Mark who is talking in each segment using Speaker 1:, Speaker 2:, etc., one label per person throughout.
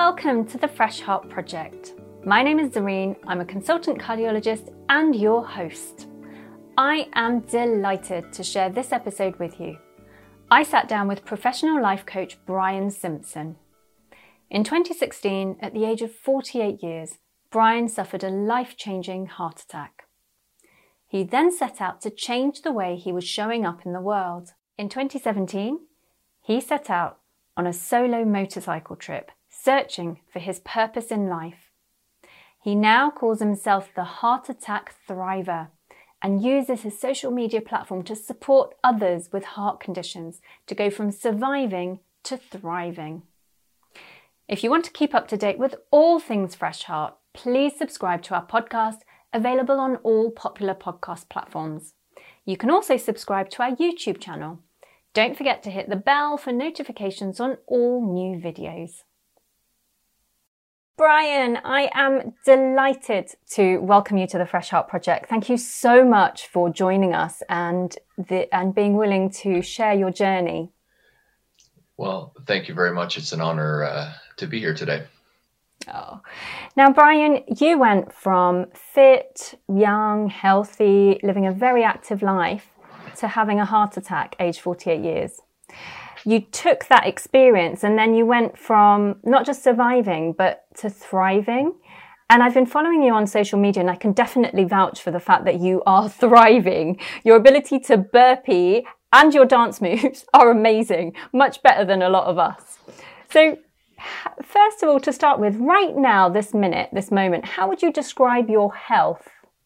Speaker 1: Welcome to the Fresh Heart Project. My name is Zareen, I'm a consultant cardiologist and your host. I am delighted to share this episode with you. I sat down with professional life coach Brian Simpson. In 2016, at the age of 48 years, Brian suffered a life-changing heart attack. He then set out to change the way he was showing up in the world. In 2017, he set out on a solo motorcycle trip, searching for his purpose in life. He now calls himself the Heart Attack Thriver and uses his social media platform to support others with heart conditions to go from surviving to thriving. If you want to keep up to date with all things Fresh Heart, please subscribe to our podcast, available on all popular podcast platforms. You can also subscribe to our YouTube channel. Don't forget to hit the bell for notifications on all new videos. Brian, I am delighted to welcome you to the Fresh Heart Project. Thank you so much for joining us and being willing to share your journey.
Speaker 2: Well, thank you very much. It's an honor to be here today.
Speaker 1: Oh. Now, Brian, you went from fit, young, healthy, living a very active life to having a heart attack aged 48 years. You took that experience and then you went from not just surviving, but to thriving. And I've been following you on social media and I can definitely vouch for the fact that you are thriving. Your ability to burpee and your dance moves are amazing, much better than a lot of us. So first of all, to start with, right now, this minute, this moment, how would you describe your health?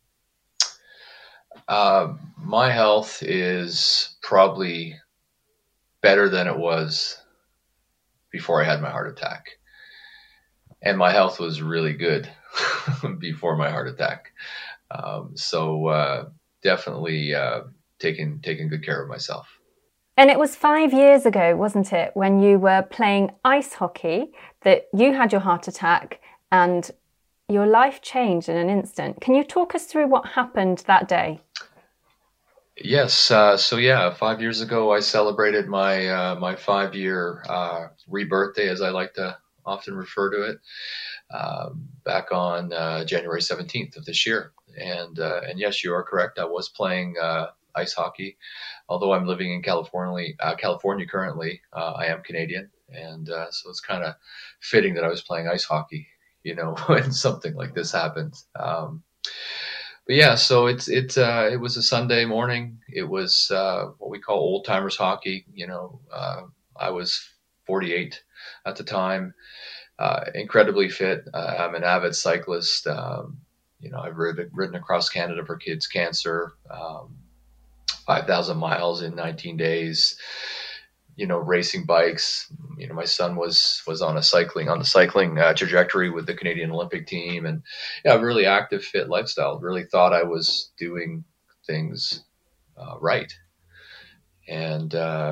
Speaker 2: My health is probably better than it was before I had my heart attack. And my health was really good before my heart attack. So definitely taking good care of myself.
Speaker 1: And it was 5 years ago, wasn't it, when you were playing ice hockey, that you had your heart attack and your life changed in an instant. Can you talk us through what happened that day?
Speaker 2: Yes. So 5 years ago, I celebrated my 5-year rebirthday, as I like to often refer to it, back on January 17th of this year. And yes, you are correct. I was playing ice hockey. Although I'm living in California currently, I am Canadian. And so it's kind of fitting that I was playing ice hockey, when something like this happened. But yeah, so it was a Sunday morning. It was what we call old timers hockey. I was 48 at the time, incredibly fit. I'm an avid cyclist. I've ridden across Canada for kids cancer, 5,000 miles in 19 days. Racing bikes. My son was on the cycling trajectory with the Canadian Olympic team, and a really active, fit lifestyle. Really thought I was doing things right, and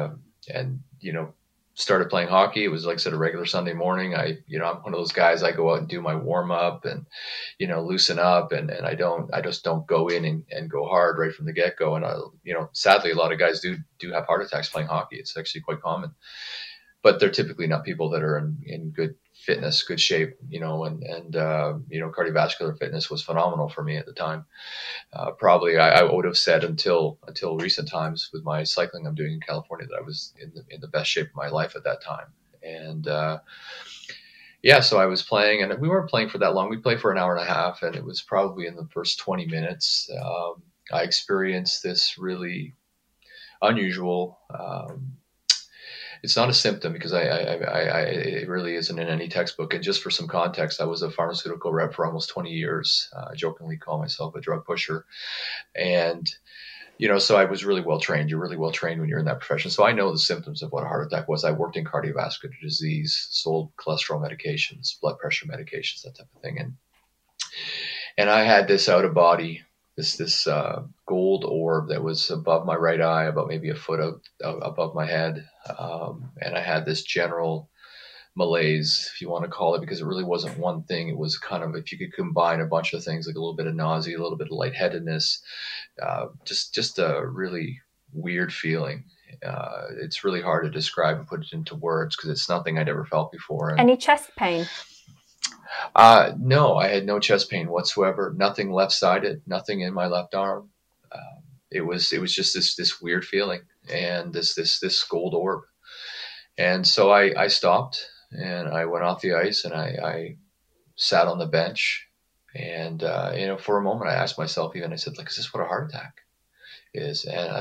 Speaker 2: started playing hockey. It was, like I said, a regular Sunday morning. I'm one of those guys. I go out and do my warm up and loosen up, and I just don't go in and go hard right from the get go. And sadly, a lot of guys do have heart attacks playing hockey. It's actually quite common, but they're typically not people that are in good fitness, good shape. And cardiovascular fitness was phenomenal for me at the time. Probably I would have said until recent times with my cycling I'm doing in California that I was in the best shape of my life at that time. And so I was playing, and we weren't playing for that long. We played for an hour and a half, and it was probably in the first 20 minutes I experienced this really unusual. It's not a symptom because it really isn't in any textbook. And just for some context, I was a pharmaceutical rep for almost 20 years. I jokingly call myself a drug pusher. And, so I was really well trained. You're really well trained when you're in that profession. So I know the symptoms of what a heart attack was. I worked in cardiovascular disease, sold cholesterol medications, blood pressure medications, that type of thing. And I had this out of body, this gold orb that was above my right eye, about maybe a foot above my head. And I had this general malaise, if you want to call it, because it really wasn't one thing. It was kind of, if you could combine a bunch of things, like a little bit of nausea, a little bit of lightheadedness, just a really weird feeling. It's really hard to describe and put it into words because it's nothing I'd ever felt before.
Speaker 1: Any chest pain?
Speaker 2: No, I had no chest pain whatsoever. Nothing left-sided. Nothing in my left arm. It was just this weird feeling and this gold orb. And so I stopped and I went off the ice and I sat on the bench. And for a moment, I asked myself, even I said, like, is this what a heart attack is? And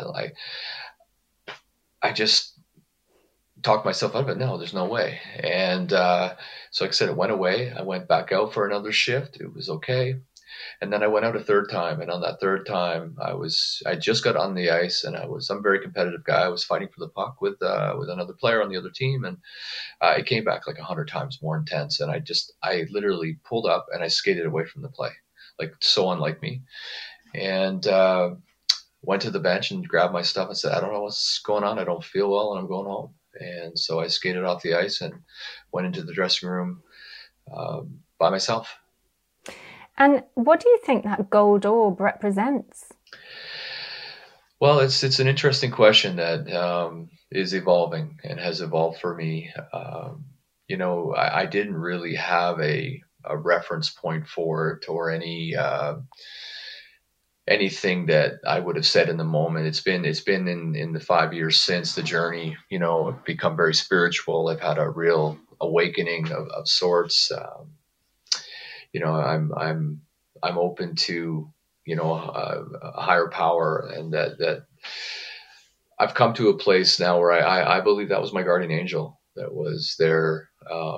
Speaker 2: I just talked myself out of it. No, there's no way. And so, like I said, it went away. I went back out for another shift. It was okay. And then I went out a third time. And on that third time, I just got on the ice, and I'm a very competitive guy. I was fighting for the puck with another player on the other team, and it came back like 100 times more intense. And I literally pulled up and I skated away from the play, like so unlike me. And went to the bench and grabbed my stuff and said, I don't know what's going on. I don't feel well, and I'm going home. And so I skated off the ice and went into the dressing room by myself.
Speaker 1: And what do you think that gold orb represents?
Speaker 2: Well, it's an interesting question that is evolving and has evolved for me. I didn't really have a reference point for it or anything that I would have said in the moment. It's been in the 5 years since the journey, become very spiritual. I've had a real awakening of sorts. I'm open to, a higher power, and that I've come to a place now where I believe that was my guardian angel that was there,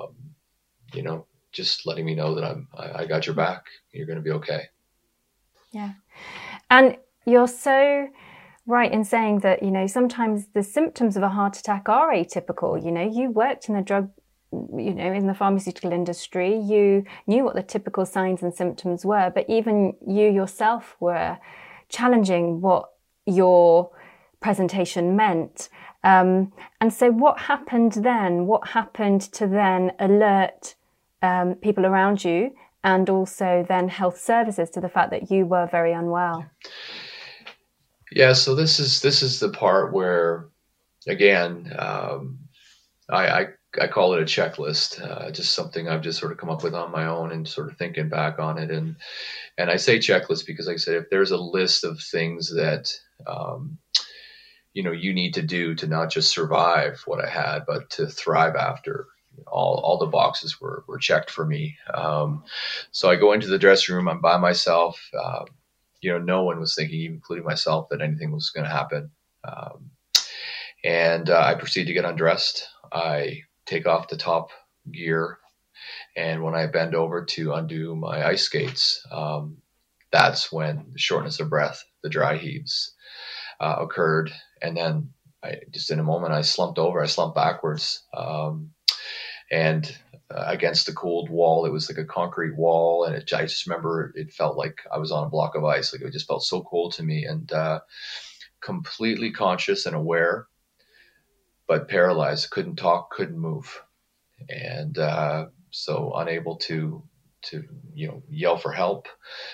Speaker 2: just letting me know that I got your back. You're going to be okay.
Speaker 1: Yeah. And you're so right in saying that, sometimes the symptoms of a heart attack are atypical. You worked in the drug, in the pharmaceutical industry, you knew what the typical signs and symptoms were, but even you yourself were challenging what your presentation meant. And so what happened then? What happened to then alert people around you, and also then health services, to the fact that you were very unwell?
Speaker 2: Yeah, so this is the part where, again, I call it a checklist, just something I've just sort of come up with on my own and sort of thinking back on it. And I say checklist because, like I said, if there's a list of things that, you need to do to not just survive what I had, but to thrive after, all the boxes were checked for me. So I go into the dressing room, I'm by myself. No one was thinking, including myself, that anything was going to happen. And I proceed to get undressed. I take off the top gear. And when I bend over to undo my ice skates, that's when the shortness of breath, the dry heaves occurred. And then just in a moment, I slumped over, I slumped backwards. And against the cold wall, it was like a concrete wall. And I just remember it felt like I was on a block of ice. Like it just felt so cold to me, and completely conscious and aware, but paralyzed, couldn't talk, couldn't move. And so unable to yell for help,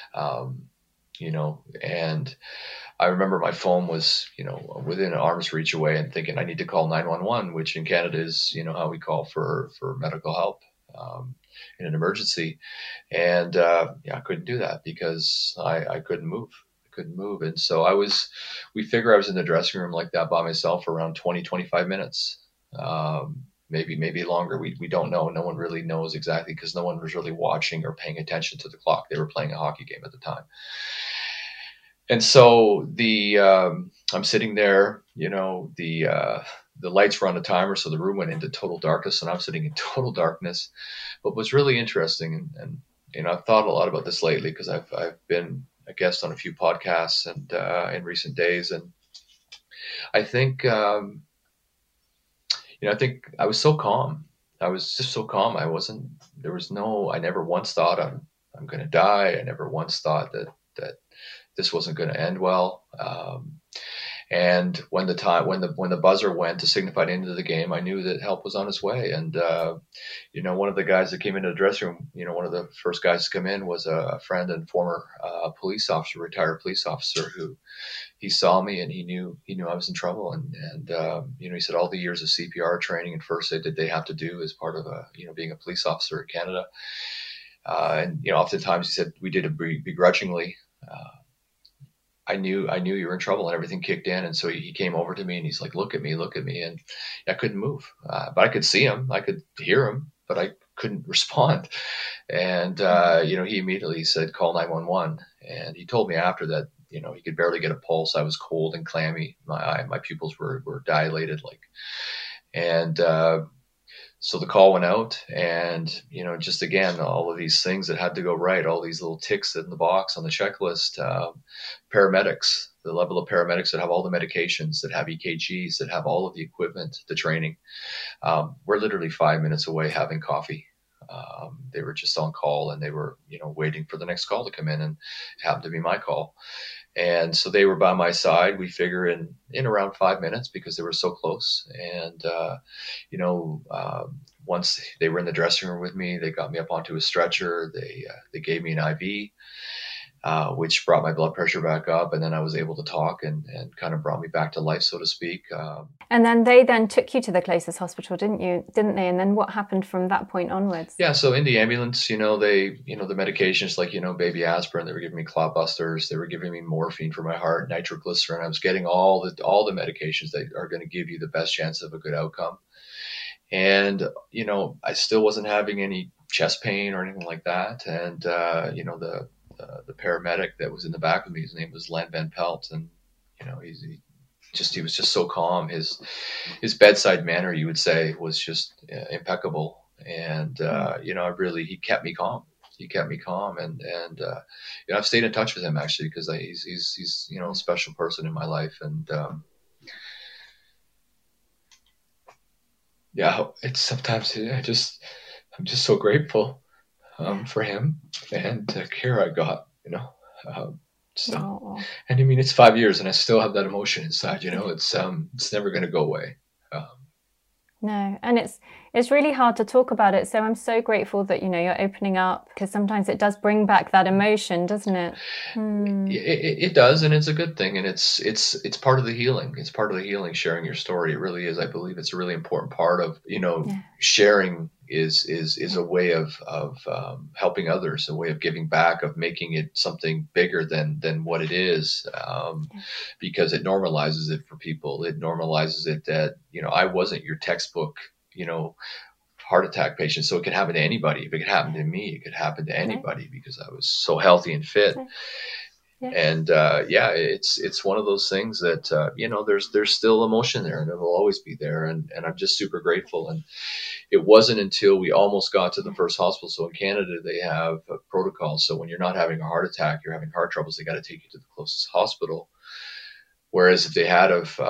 Speaker 2: and I remember my phone was, within arm's reach away, and thinking I need to call 911, which in Canada is, how we call for medical help in an emergency. And I couldn't do that because I couldn't move. And so we figure I was in the dressing room like that by myself for around 20, 25 minutes. Maybe longer. We don't know. No one really knows exactly, because no one was really watching or paying attention to the clock. They were playing a hockey game at the time. And so I'm sitting there, the lights were on a timer, so the room went into total darkness, and I'm sitting in total darkness. But what's really interesting, and I've thought a lot about this lately, because I've been a guest on a few podcasts and in recent days, and I think I think I was so calm. I was just so calm. I never once thought I'm going to die. I never once thought that this wasn't going to end well. And when the buzzer went to signify the end of the game, I knew that help was on its way. And, one of the guys that came into the dressing room, one of the first guys to come in was a friend and former police officer, retired police officer, who he saw me and he knew I was in trouble. And he said all the years of CPR training and first aid that they have to do as part of being a police officer in Canada, And, oftentimes he said we did it begrudgingly. I knew you were in trouble, and everything kicked in. And so he came over to me and he's like, look at me. And I couldn't move, but I could see him, I could hear him, but I couldn't respond. And, he immediately said, call 911. And he told me after that, he could barely get a pulse. I was cold and clammy. My pupils were dilated, and, so the call went out, and, just again, all of these things that had to go right, all these little ticks in the box on the checklist, paramedics, the level of paramedics that have all the medications, that have EKGs, that have all of the equipment, the training. We're literally 5 minutes away having coffee. They were just on call, and they were, waiting for the next call to come in, and it happened to be my call. And so they were by my side, we figure in around 5 minutes, because they were so close. And, once they were in the dressing room with me, they got me up onto a stretcher. They gave me an IV, which brought my blood pressure back up. And then I was able to talk and kind of brought me back to life, so to speak.
Speaker 1: And then they took you to the closest hospital, didn't they? And then what happened from that point onwards?
Speaker 2: Yeah. So in the ambulance, the medications like, baby aspirin, they were giving me clot busters. They were giving me morphine for my heart, nitroglycerin. I was getting all the medications that are going to give you the best chance of a good outcome. And, I still wasn't having any chest pain or anything like that. And, the paramedic that was in the back of me, his name was Len Van Pelt. And, he was just so calm. His bedside manner, you would say, was just impeccable. And, he kept me calm. And I've stayed in touch with him, actually, because he's a special person in my life. And, it's sometimes I'm just so grateful for him and the care I got, So, and I mean, it's 5 years, and I still have that emotion inside. It's never going to go away.
Speaker 1: No, and it's really hard to talk about it. So I'm so grateful that you're opening up, because sometimes it does bring back that emotion, doesn't it?
Speaker 2: It does, and it's a good thing, and it's part of the healing. It's part of the healing, sharing your story. It really is. I believe it's a really important part of sharing is a way of helping others, a way of giving back, of making it something bigger than what it is, because it normalizes it for people. It normalizes it that I wasn't your textbook heart attack patient, so it could happen to anybody. If it could happen to me, it could happen to anybody, because I was so healthy and fit. And it's one of those things that there's still emotion there, and it will always be there, and I'm just super grateful. And it wasn't until we almost got to the first hospital. So in Canada, they have a protocol. So when you're not having a heart attack, you're having heart troubles, they got to take you to the closest hospital. Whereas if they had if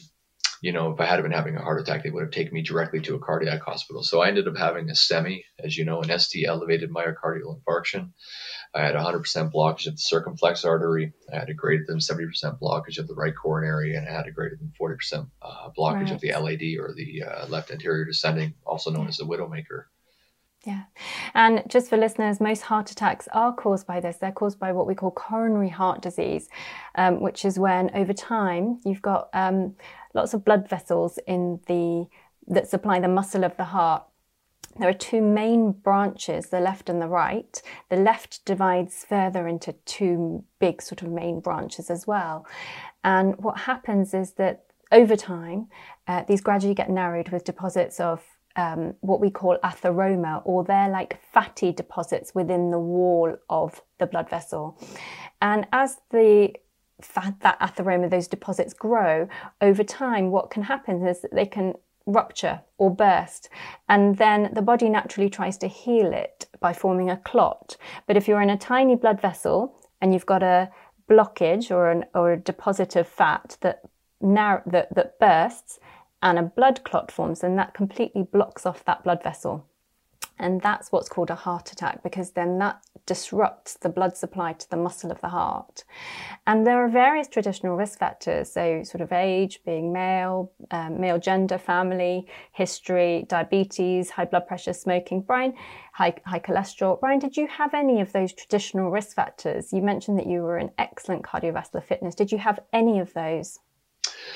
Speaker 2: I had been having a heart attack, they would have taken me directly to a cardiac hospital. So I ended up having a STEMI, as you know, an ST, elevated myocardial infarction. I had 100% blockage of the circumflex artery. I had a greater than 70% blockage of the right coronary, and I had a greater than 40% blockage of the LAD, or the left anterior descending, also known as the widowmaker.
Speaker 1: Yeah. And just for listeners, most heart attacks are caused by this. They're caused by what we call coronary heart disease, which is when over time you've got lots of blood vessels that supply the muscle of the heart. There are two main branches, the left and the right. The left divides further into two big sort of main branches as well. And what happens is that over time, these gradually get narrowed with deposits of what we call atheroma, or they're like fatty deposits within the wall of the blood vessel. And as that atheroma, those deposits grow over time, what can happen is that they can rupture or burst, and then the body naturally tries to heal it by forming a clot. But if you're in a tiny blood vessel and you've got a blockage or a deposit of fat that bursts and a blood clot forms, then that completely blocks off that blood vessel. And that's what's called a heart attack, because then that disrupts the blood supply to the muscle of the heart. And there are various traditional risk factors, so sort of age, being male, male gender, family, history, diabetes, high blood pressure, smoking. Brian, high cholesterol. Brian, did you have any of those traditional risk factors? You mentioned that you were in excellent cardiovascular fitness. Did you have any of those?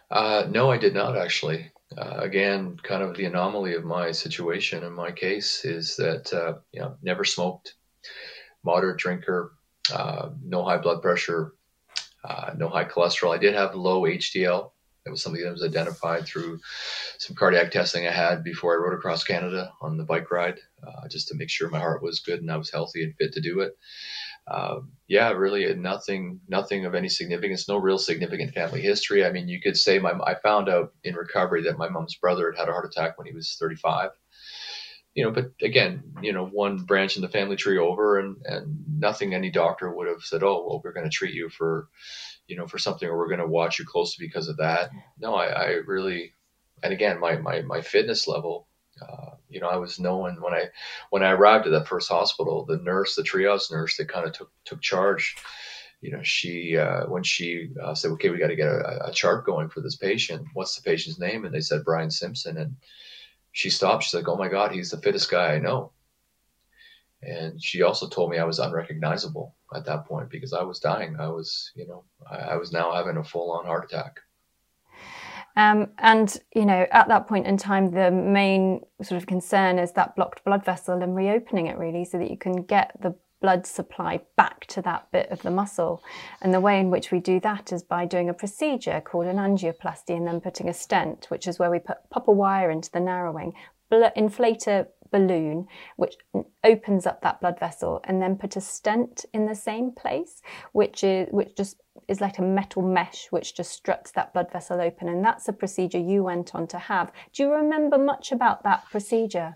Speaker 2: No, I did not actually. Again, kind of the anomaly of my situation in my case is that, never smoked, moderate drinker, no high blood pressure, no high cholesterol. I did have low HDL. That was something that was identified through some cardiac testing I had before I rode across Canada on the bike ride, just to make sure my heart was good and I was healthy and fit to do it. Yeah, really nothing of any significance, no real significant family history. I mean, you could say I found out in recovery that my mom's brother had a heart attack when he was 35. But again, one branch in the family tree over, and nothing any doctor would have said, oh, well, we're going to treat you for something, or we're going to watch you closely because of that. No, I really, and again, my fitness level, I was knowing when I arrived at that first hospital, the triage nurse that kind of took charge, she when she said, okay, we got to get a chart going for this patient. What's the patient's name? And they said Brian Simpson. And she stopped. She's like, oh my God, he's the fittest guy I know. And she also told me I was unrecognizable at that point because I was dying. I was now having a full-on heart attack.
Speaker 1: And, at that point in time, the main sort of concern is that blocked blood vessel and reopening it, really, so that you can get the blood supply back to that bit of the muscle. And the way in which we do that is by doing a procedure called an angioplasty and then putting a stent, which is where we pop a wire into the narrowing, inflate a balloon, which opens up that blood vessel, and then put a stent in the same place, which just is like a metal mesh which just struts that blood vessel open. And that's a procedure you went on to have. Do you remember much about that procedure?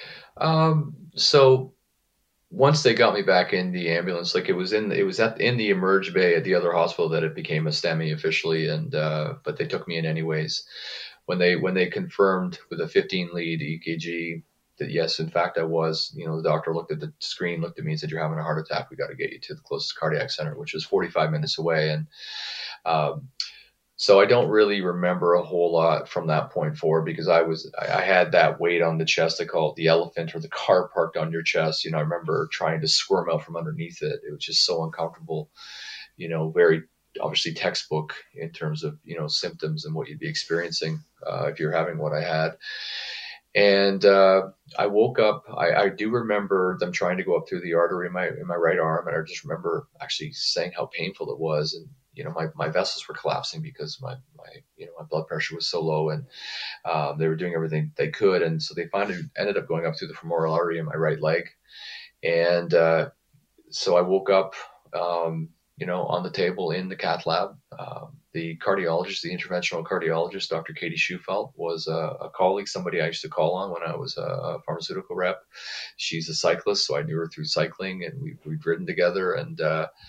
Speaker 2: So once they got me back in the ambulance, like it was in the emerge bay at the other hospital that it became a STEMI officially, and but they took me in anyways. When they confirmed with a 15 lead EKG that yes, in fact I was, the doctor looked at the screen, looked at me and said, you're having a heart attack. We got to get you to the closest cardiac center, which is 45 minutes away. And so I don't really remember a whole lot from that point forward because I had that weight on the chest. They call it the elephant or the car parked on your chest. I remember trying to squirm out from underneath it. It was just so uncomfortable, very obviously textbook in terms of, symptoms and what you'd be experiencing if you're having what I had. And I woke up. I do remember them trying to go up through the artery in my right arm, and I just remember actually saying how painful it was. And my vessels were collapsing because my blood pressure was so low, and they were doing everything they could, and so they finally ended up going up through the femoral artery in my right leg. And so I woke up, on the table in the cath lab. The cardiologist, the interventional cardiologist, Dr. Katie Schufelt, was a colleague, somebody I used to call on when I was a pharmaceutical rep. She's a cyclist, so I knew her through cycling, and we've ridden together. And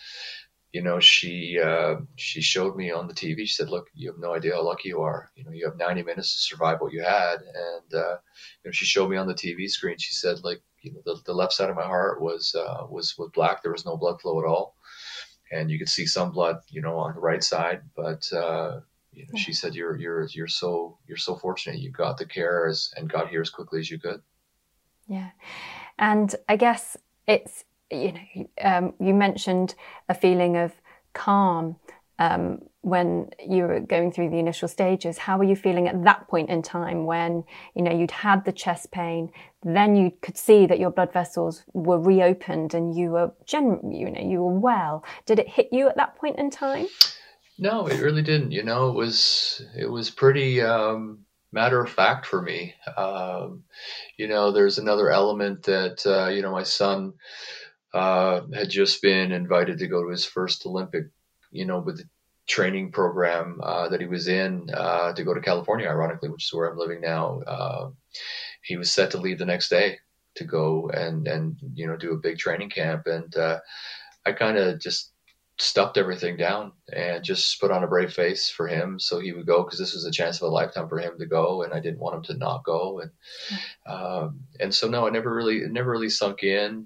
Speaker 2: she showed me on the TV. She said, "Look, you have no idea how lucky you are. You have 90 minutes to survive what you had." And she showed me on the TV screen. She said, like, the left side of my heart was black. There was no blood flow at all. And you could see some blood, on the right side, but she said, "You're so fortunate. You got the care and got here as quickly as you could."
Speaker 1: Yeah, and I guess it's you mentioned a feeling of calm when you were going through the initial stages. How were you feeling at that point in time when you'd had the chest pain, then you could see that your blood vessels were reopened and you were you were well? Did it hit you at that point in time?
Speaker 2: No, it really didn't. It was pretty matter of fact for me. There's another element that my son had just been invited to go to his first Olympic, with the training program that he was in to go to California, ironically, which is where I'm living now. He was set to leave the next day to go and do a big training camp. And I kind of just stuffed everything down and just put on a brave face for him so he would go, because this was a chance of a lifetime for him to go, and I didn't want him to not go. And so no, it never really sunk in.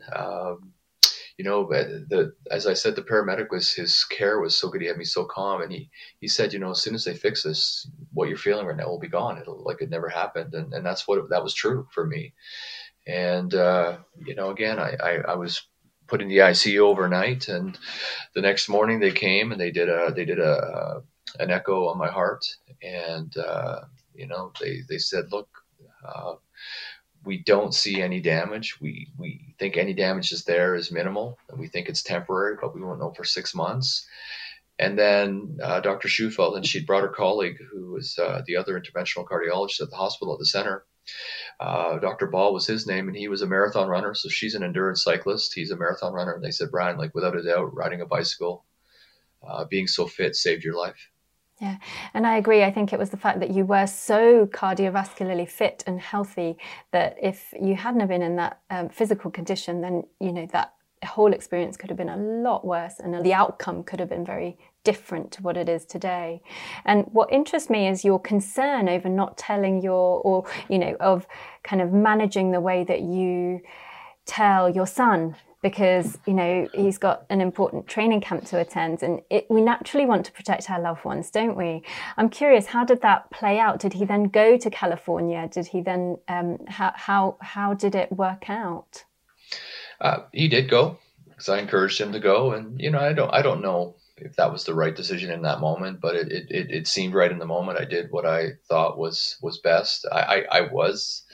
Speaker 2: As I said, the paramedic his care was so good. He had me so calm, and he said, as soon as they fix this, what you're feeling right now will be gone. It'll like it never happened. And that's that was true for me. And, again, I was put in the ICU overnight, and the next morning they came and they did a an echo on my heart, and they said, look, we don't see any damage. We think any damage is there is minimal, and we think it's temporary, but we won't know for 6 months. And then Dr. Schufeld, and she'd brought her colleague, who was the other interventional cardiologist at the hospital at the center. Dr. Ball was his name, and he was a marathon runner. So she's an endurance cyclist. He's a marathon runner. And they said, Brian, like without a doubt, riding a bicycle, being so fit saved your life.
Speaker 1: Yeah, and I agree. I think it was the fact that you were so cardiovascularly fit and healthy that if you hadn't have been in that physical condition, then, that whole experience could have been a lot worse, and the outcome could have been very different to what it is today. And what interests me is your concern over not telling of kind of managing the way that you tell your son, because, he's got an important training camp to attend, and we naturally want to protect our loved ones, don't we? I'm curious, how did that play out? Did he then go to California? Did he then, how did it work out?
Speaker 2: He did go, because I encouraged him to go, and I don't know if that was the right decision in that moment, but it seemed right in the moment. I did what I thought was best. I was,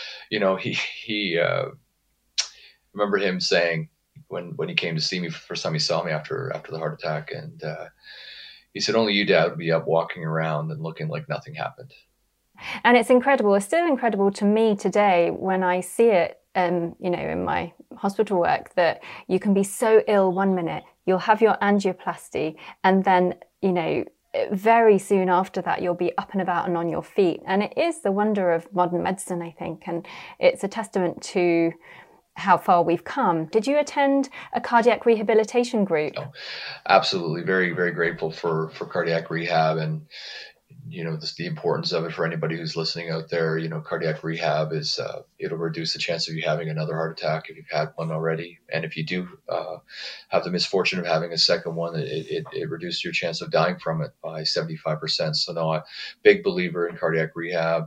Speaker 2: he remember him saying when he came to see me for the first time, he saw me after the heart attack, and he said, only you, Dad, would be up walking around and looking like nothing happened.
Speaker 1: And it's incredible. It's still incredible to me today when I see it, in my hospital work, that you can be so ill one minute, you'll have your angioplasty, and then, very soon after that, you'll be up and about and on your feet. And it is the wonder of modern medicine, I think. And it's a testament to how far we've come. Did you attend a cardiac rehabilitation group?
Speaker 2: Oh, absolutely. Very, very grateful for cardiac rehab, and the importance of it for anybody who's listening out there. Cardiac rehab is it'll reduce the chance of you having another heart attack if you've had one already, and if you do have the misfortune of having a second one, it reduces your chance of dying from it by 75%. So no, I'm a big believer in cardiac rehab.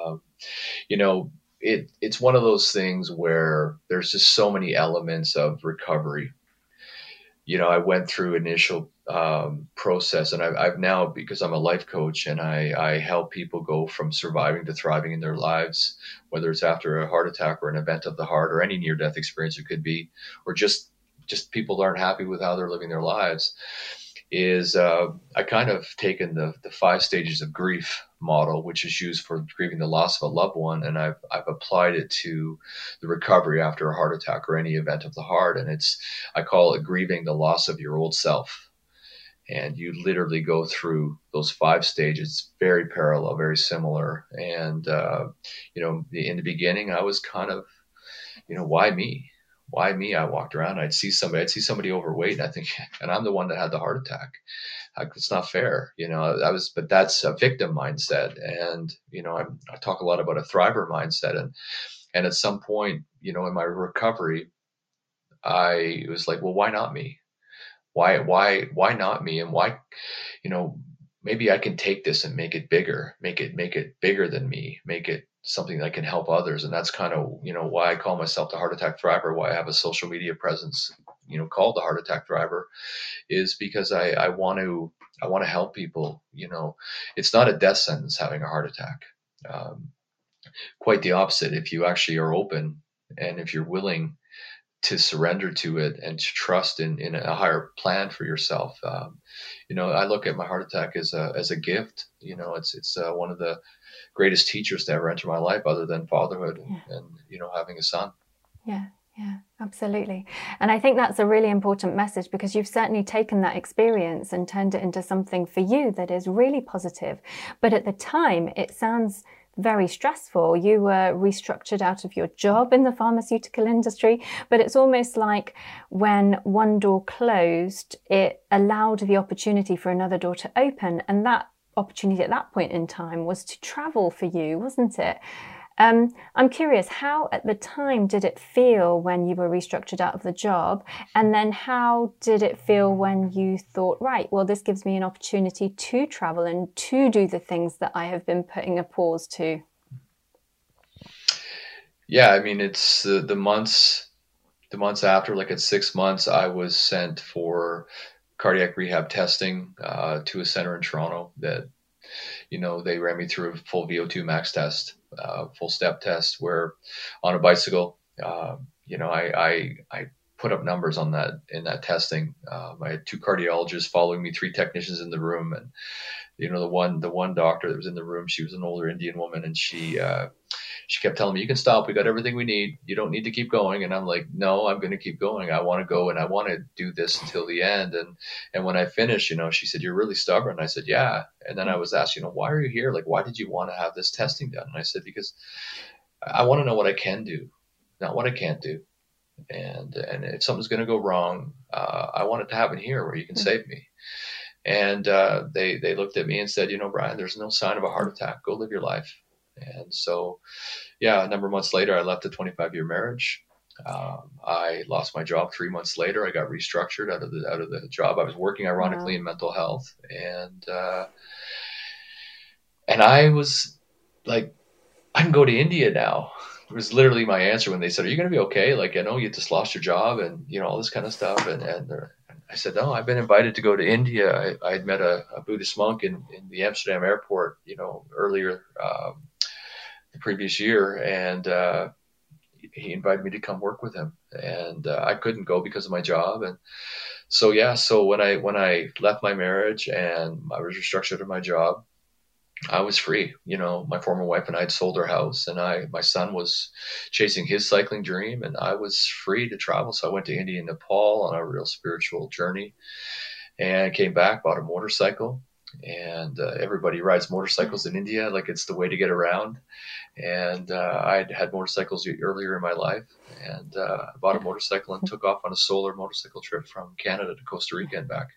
Speaker 2: It's one of those things where there's just so many elements of recovery. I went through initial process, and I've now, because I'm a life coach, and I help people go from surviving to thriving in their lives, whether it's after a heart attack or an event of the heart or any near-death experience it could be, or just people aren't happy with how they're living their lives. Is I kind of taken the 5 stages of grief model, which is used for grieving the loss of a loved one, and I've applied it to the recovery after a heart attack or any event of the heart. And I call it grieving the loss of your old self. And you literally go through those 5 stages, very parallel, very similar. And in the beginning, I was kind of, why me? Why me? I walked around, I'd see somebody overweight, and I think, and I'm the one that had the heart attack. It's not fair, but that's a victim mindset. And, I talk a lot about a thriver mindset. And at some point, in my recovery, I was like, well, why not me? Why not me? And why, maybe I can take this and make it bigger than me, make it something that can help others. And that's kind of, why I call myself the Heart Attack Thriver, why I have a social media presence, called the Heart Attack Thriver, is because I want to help people. It's not a death sentence having a heart attack. Quite the opposite. If you actually are open, and if you're willing to surrender to it and to trust in a higher plan for yourself. I look at my heart attack as a gift. It's one of the greatest teachers to ever enter my life, other than fatherhood and having a son.
Speaker 1: Yeah, absolutely. And I think that's a really important message, because you've certainly taken that experience and turned it into something for you that is really positive. But at the time, it sounds very stressful. You were restructured out of your job in the pharmaceutical industry, but it's almost like when one door closed, it allowed the opportunity for another door to open. And that opportunity at that point in time was to travel for you, wasn't it? I'm curious, how at the time did it feel when you were restructured out of the job? And then how did it feel when you thought, right, well, this gives me an opportunity to travel and to do the things that I have been putting a pause to?
Speaker 2: Yeah, I mean, it's the months after, like at 6 months, I was sent for cardiac rehab testing to a center in Toronto that, they ran me through a full VO2 max test, full step test where on a bicycle, I put up numbers on that in that testing. I had 2 cardiologists following me, 3 technicians in the room. And, the one doctor that was in the room, she was an older Indian woman, and she kept telling me, "You can stop. We got everything we need. You don't need to keep going." And I'm like, "No, I'm going to keep going. I want to go, and I want to do this until the end." And when I finished, she said, "You're really stubborn." I said, "Yeah." And then I was asked, "Why are you here? Like, why did you want to have this testing done?" And I said, "Because I want to know what I can do, not what I can't do. And if something's going to go wrong, I want it to happen here where you can save me." And they looked at me and said, "Brian, there's no sign of a heart attack. Go live your life." And so, a number of months later, I left a 25-year marriage. I lost my job 3 months later. I got restructured out of the job I was working, ironically, in mental health. And I was like, "I can go to India now." It was literally my answer when they said, "Are you going to be okay? Like, I know you just lost your job and, all this kind of stuff." And I said, "No, I've been invited to go to India." I had met a Buddhist monk in the Amsterdam airport, earlier the previous year. And he invited me to come work with him. And I couldn't go because of my job. And so, so when I left my marriage and I was restructured in my job, I was free. My former wife and I had sold our house, and my son was chasing his cycling dream, and I was free to travel. So I went to India and Nepal on a real spiritual journey, and came back, bought a motorcycle. And everybody rides motorcycles in India like it's the way to get around. And I had motorcycles earlier in my life, and I bought a motorcycle and took off on a solar motorcycle trip from Canada to Costa Rica and back.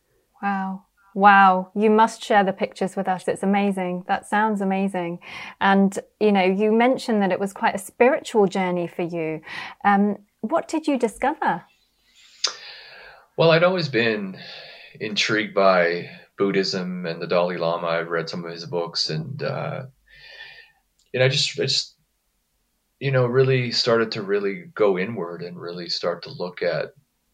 Speaker 1: Wow. You must share the pictures with us. It's amazing. That sounds amazing. And, you mentioned that it was quite a spiritual journey for you. What did you discover?
Speaker 2: Well, I'd always been intrigued by Buddhism and the Dalai Lama. I've read some of his books, and, I just really started to really go inward and really start to look at,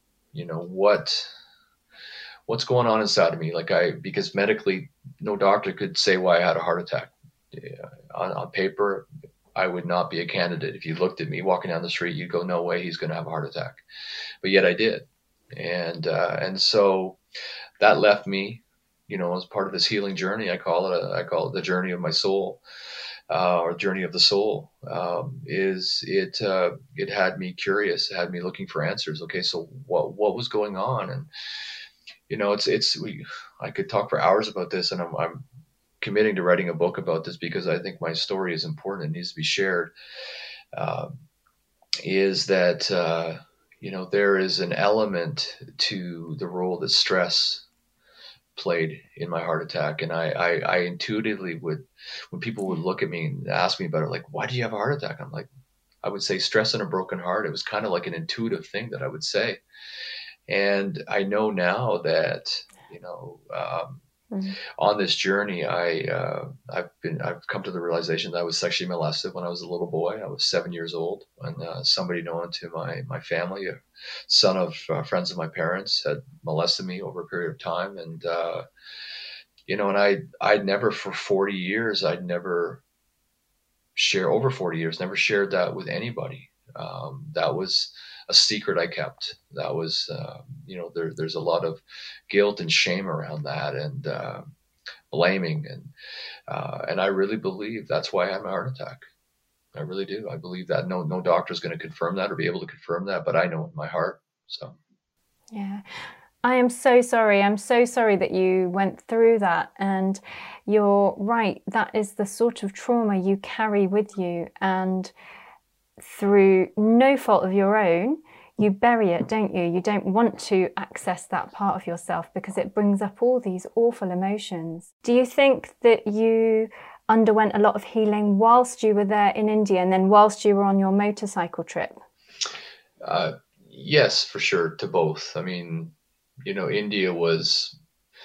Speaker 2: what's going on inside of me. Because medically, no doctor could say why I had a heart attack. On paper, I would not be a candidate. If you looked at me walking down the street, you'd go, "No way, he's going to have a heart attack." But yet I did. And so that left me, as part of this healing journey. I call it the journey of my soul, or journey of the soul. It had me curious. It had me looking for answers. Okay, so what was going on? And I could talk for hours about this, and I'm committing to writing a book about this because I think my story is important and needs to be shared. Is that, there is an element to the role that stress played in my heart attack. And I intuitively when people would look at me and ask me about it, like, "Why do you have a heart attack?" I'm like, I would say stress and a broken heart. It was kind of like an intuitive thing that I would say. And I know now that, on this journey, I've come to the realization that I was sexually molested when I was a little boy. I was 7 years old when somebody known to my family, a son of friends of my parents, had molested me over a period of time. And, and I'd never for 40 years, never shared that with anybody. That was a secret I kept. That was, there's a lot of guilt and shame around that, and blaming, and I really believe that's why I had my heart attack. I really do. I believe that. No doctor's going to confirm that or be able to confirm that, but I know in my heart. So,
Speaker 1: yeah. I am so sorry. I'm so sorry that you went through that. And you're right. That is the sort of trauma you carry with you. And through no fault of your own, you bury it, don't you? You don't want to access that part of yourself because it brings up all these awful emotions. Do you think that you underwent a lot of healing whilst you were there in India and then whilst you were on your motorcycle trip?
Speaker 2: Yes, for sure, to both. I mean, India was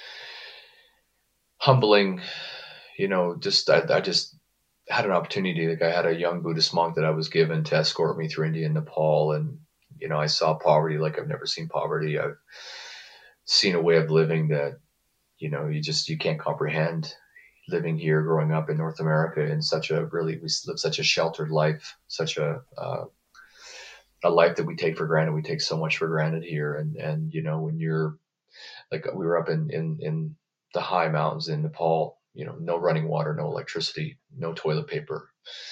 Speaker 2: humbling. I just had an opportunity. Like, I had a young Buddhist monk that I was given to escort me through India and Nepal, and I saw poverty like I've never seen poverty. I've seen a way of living that, you can't comprehend living here, growing up in North America in we live such a sheltered life, such a life that we take for granted. We take so much for granted here. And, when you're like, we were up in the high mountains in Nepal, no running water, no electricity, no toilet paper.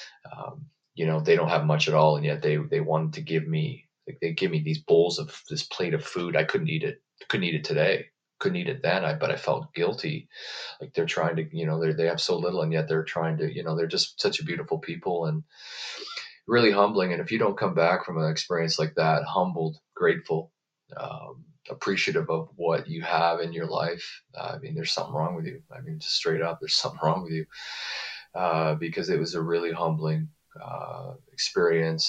Speaker 2: They don't have much at all. And yet they wanted to give me, like, they give me these bowls of this plate of food. I couldn't eat it. Couldn't eat it today. Couldn't eat it then. But I felt guilty. Like, they're trying to, they have so little, and yet they're trying to, they're just such a beautiful people, and really humbling. And if you don't come back from an experience like that, humbled, grateful, appreciative of what you have in your life, there's something wrong with you. Just straight up, there's something wrong with you, because it was a really humbling experience.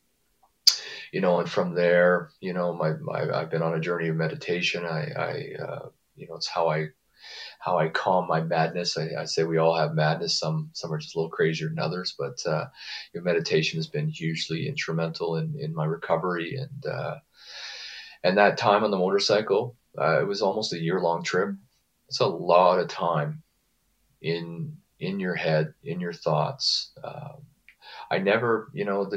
Speaker 2: And from there, I've been on a journey of meditation. It's how I calm my madness. I say we all have madness. Some are just a little crazier than others, but meditation has been hugely instrumental in my recovery. And that time on the motorcycle, it was almost a year-long trip. It's a lot of time in your head, in your thoughts. I never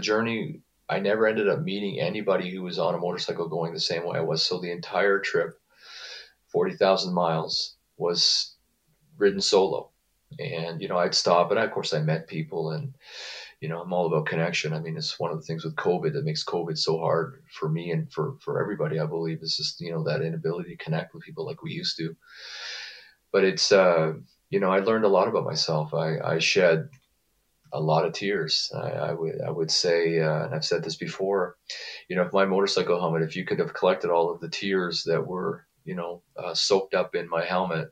Speaker 2: ended up meeting anybody who was on a motorcycle going the same way I was. So the entire trip, 40,000 miles, was ridden solo. And, I'd stop, and of course I met people, and, I'm all about connection. It's one of the things with COVID that makes COVID so hard for me and for everybody, I believe, is just, that inability to connect with people like we used to. But it's, I learned a lot about myself. I shed a lot of tears. I would say, and I've said this before, if my motorcycle helmet, if you could have collected all of the tears that were, soaked up in my helmet,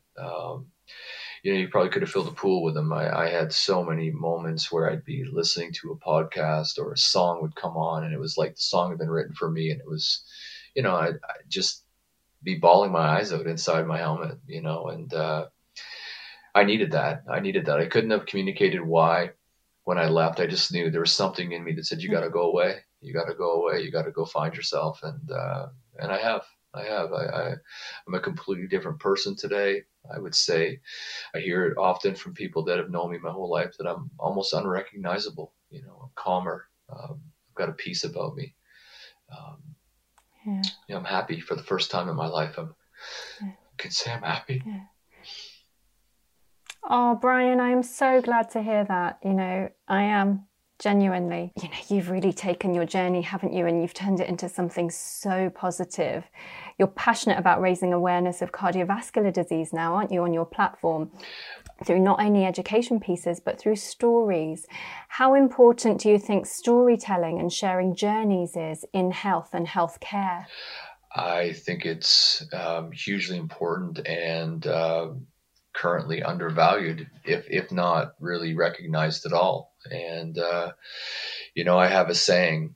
Speaker 2: you probably could have filled a pool with them. I had so many moments where I'd be listening to a podcast or a song would come on, and it was like the song had been written for me. And it was, I'd just be bawling my eyes out inside my helmet, and I needed that. I couldn't have communicated why when I left. I just knew there was something in me that said, you got to go away. You got to go away. You got to go find yourself. And I have. I'm a completely different person today. I would say I hear it often from people that have known me my whole life that I'm almost unrecognizable. I'm calmer. I've got a peace about me. I'm happy for the first time in my life. I can say I'm happy.
Speaker 1: Yeah. Oh, Brian, I am so glad to hear that. I am genuinely. You've really taken your journey, haven't you? And you've turned it into something so positive. You're passionate about raising awareness of cardiovascular disease now, aren't you, on your platform? Through not only education pieces, but through stories. How important do you think storytelling and sharing journeys is in health and healthcare?
Speaker 2: I think it's hugely important and currently undervalued, if not really recognized at all. And, I have a saying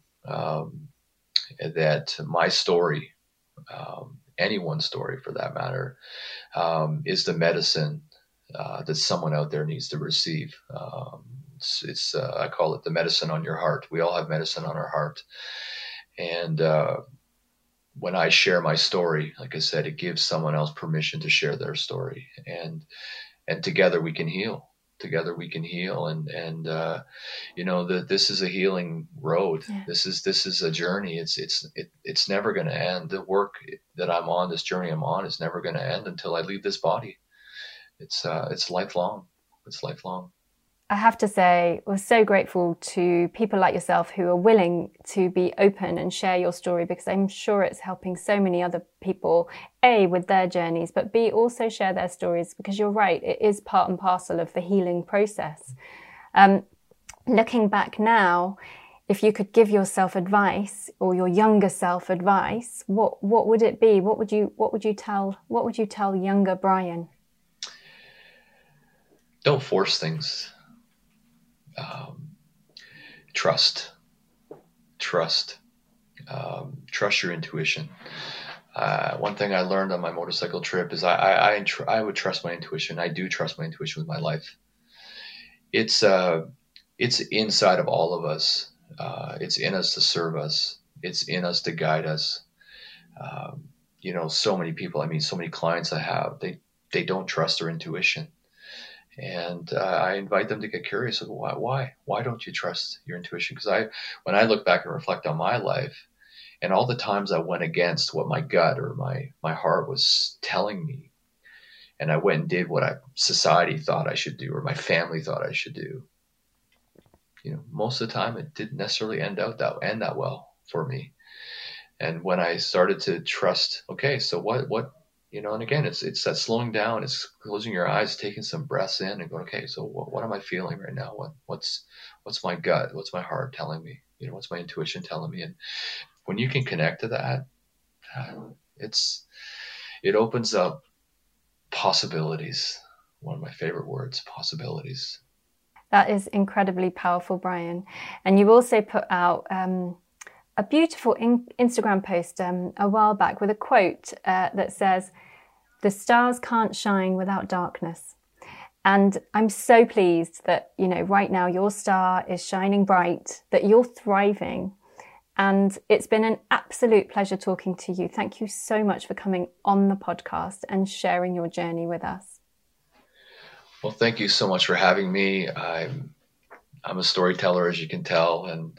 Speaker 2: that my story, anyone's story for that matter, is the medicine that someone out there needs to receive. It's I call it the medicine on your heart. We all have medicine on our heart. And when I share my story, like I said, it gives someone else permission to share their story, and together we can heal. Together we can heal, and this is a healing road. Yeah. This is a journey. It's never going to end. The work that I'm on, this journey I'm on, is never going to end until I leave this body. It's lifelong. It's lifelong.
Speaker 1: I have to say, we're so grateful to people like yourself who are willing to be open and share your story, because I'm sure it's helping so many other people, A, with their journeys, but B, also share their stories, because you're right, it is part and parcel of the healing process. Looking back now, if you could give yourself advice, or your younger self advice, what would it be? What would you tell younger Brian?
Speaker 2: Don't force things. Trust your intuition. One thing I learned on my motorcycle trip is I would trust my intuition. I do trust my intuition with my life. It's inside of all of us. It's in us to serve us. It's in us to guide us. so many people, so many clients I have, they don't trust their intuition. And I invite them to get curious of why don't you trust your intuition? Because when I look back and reflect on my life and all the times I went against what my gut or my heart was telling me, and I went and did what society thought I should do or my family thought I should do, most of the time it didn't necessarily end that well for me. And when I started to trust, okay, so what and again, it's that slowing down, it's closing your eyes, taking some breaths in and going, okay, so what am I feeling right now? What's my gut? What's my heart telling me? What's my intuition telling me? And when you can connect to that, it opens up possibilities. One of my favorite words, possibilities.
Speaker 1: That is incredibly powerful, Brian. And you also put out a beautiful Instagram post a while back with a quote that says, "The stars can't shine without darkness." And I'm so pleased that, right now your star is shining bright, that you're thriving. And it's been an absolute pleasure talking to you. Thank you so much for coming on the podcast and sharing your journey with us.
Speaker 2: Well, thank you so much for having me. I'm a storyteller, as you can tell, and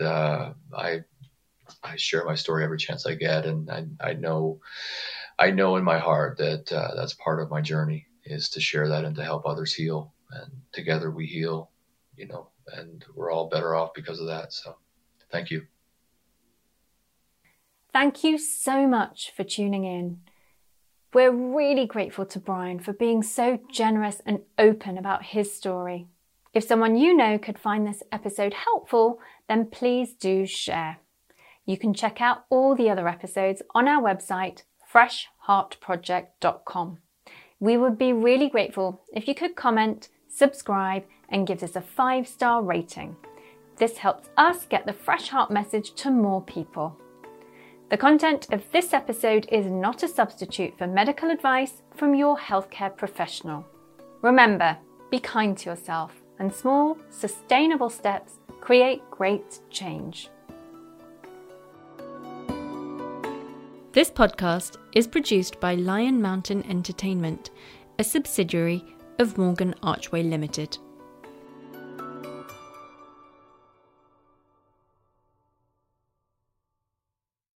Speaker 2: I share my story every chance I get, and I know in my heart that that's part of my journey, is to share that and to help others heal, and together we heal, and we're all better off because of that. So thank you.
Speaker 1: Thank you so much for tuning in. We're really grateful to Brian for being so generous and open about his story. If someone could find this episode helpful, then please do share. You can check out all the other episodes on our website, freshheartproject.com. We would be really grateful if you could comment, subscribe, and give us a 5-star rating. This helps us get the Fresh Heart message to more people. The content of this episode is not a substitute for medical advice from your healthcare professional. Remember, be kind to yourself, and small, sustainable steps create great change. This podcast is produced by Lion Mountain Entertainment, a subsidiary of Morgan Archway Limited.